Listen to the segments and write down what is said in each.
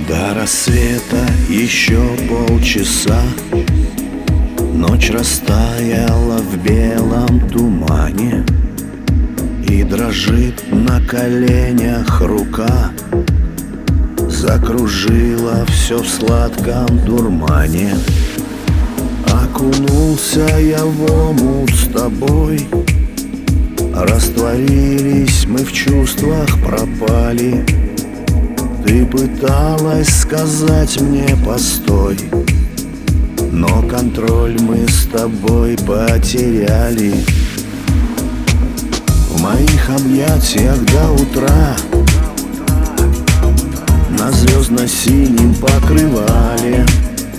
До рассвета еще полчаса, ночь растаяла в белом тумане, и дрожит на коленях рука, закружила все в сладком дурмане. Окунулся я в омут с тобой, растворились мы в чувствах, пропали. Ты пыталась сказать мне «постой», но контроль мы с тобой потеряли. В моих объятиях до утра, на звездно-синем покрывале,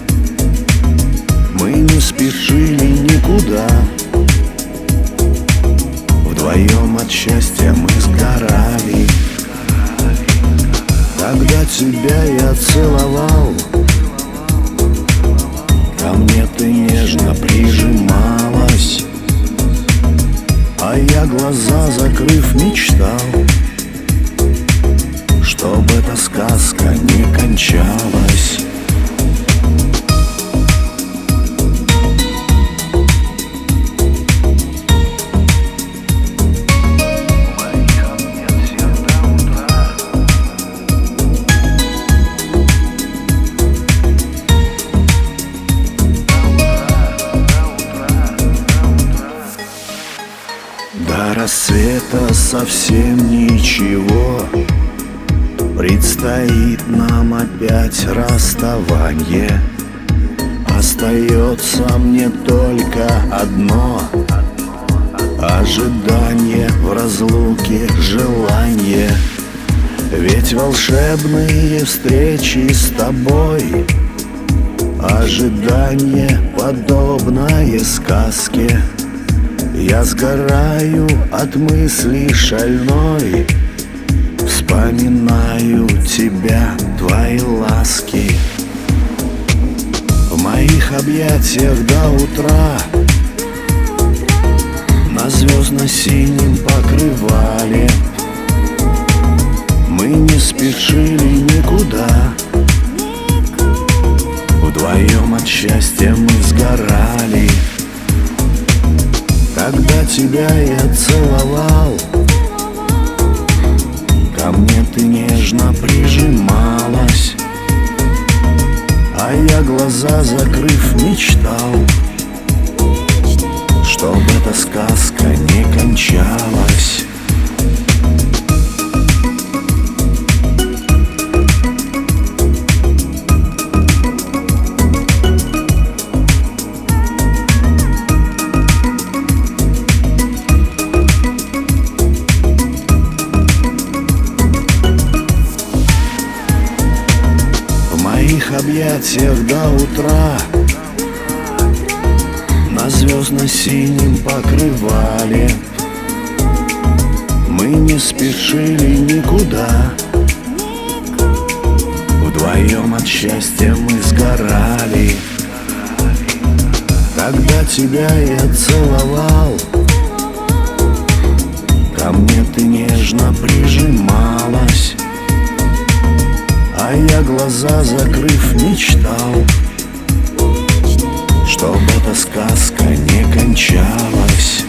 мы не спешили никуда. Вдвоем от счастья мы сгорали. Когда тебя я целовал, ко мне ты нежно прижималась, а я, глаза закрыв, мечтал, чтоб эта сказка не кончалась. До рассвета совсем ничего, предстоит нам опять расставанье. Остается мне только одно — ожидание в разлуке, желание. Ведь волшебные встречи с тобой, ожидание подобное сказке. Я сгораю от мысли шальной, вспоминаю тебя, твои ласки. В моих объятиях до утра, на звездно-синем покрывале, мы не спешили никуда. Вдвоем от счастья мы сгорали. Когда тебя я целовал, ко мне ты нежно прижималась, а я, глаза закрыв, мечтал, чтоб эта сказка не кончалась. В моих объятиях до утра, на звездно-синем покрывале, мы не спешили никуда. Вдвоем от счастья мы сгорали. Когда тебя я целовал, ко мне ты нежно прижималась, а я, глаза закрыв, мечтал, чтоб эта сказка не кончалась.